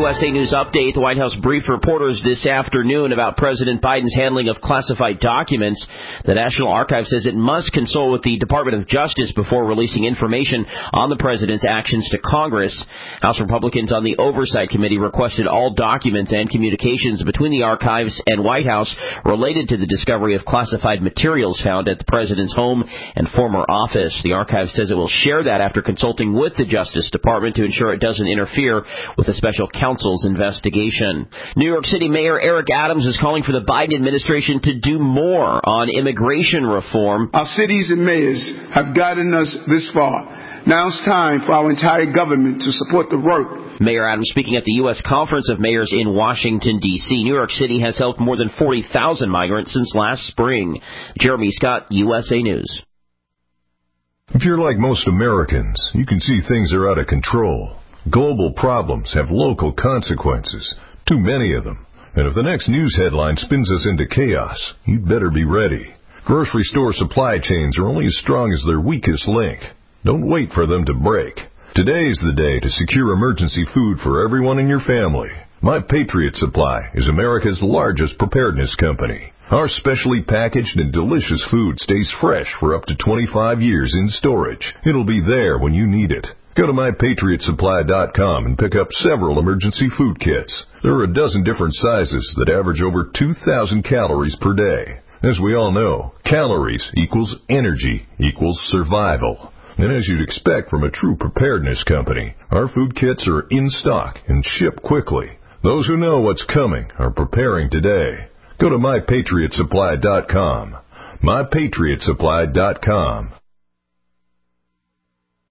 USA News Update. The White House briefed reporters this afternoon about President Biden's handling of classified documents. The National Archive says it must consult with the Department of Justice before releasing information on the president's actions to Congress. House Republicans on the Oversight Committee requested all documents and communications between the archives and White House related to the discovery of classified materials found at the president's home and former office. The archive says it will share that after consulting with the Justice Department to ensure it doesn't interfere with the special counsel's investigation. New York City Mayor Eric Adams is calling for the Biden administration to do more on immigration reform. Our cities and mayors have gotten us this far. Now it's time for our entire government to support the work. Mayor Adams speaking at the U.S. Conference of Mayors in Washington, D.C. New York City has helped more than 40,000 migrants since last spring. Jeremy Scott, USA News. If you're like most Americans, you can see things are out of control. Global problems have local consequences, too many of them. And if the next news headline spins us into chaos, you'd better be ready. Grocery store supply chains are only as strong as their weakest link. Don't wait for them to break. Today's the day to secure emergency food for everyone in your family. My Patriot Supply is America's largest preparedness company. Our specially packaged and delicious food stays fresh for up to 25 years in storage. It'll be there when you need it. Go to MyPatriotSupply.com and pick up several emergency food kits. There are a dozen different sizes that average over 2,000 calories per day. As we all know, calories equals energy equals survival. And as you'd expect from a true preparedness company, our food kits are in stock and ship quickly. Those who know what's coming are preparing today. Go to MyPatriotSupply.com. MyPatriotSupply.com.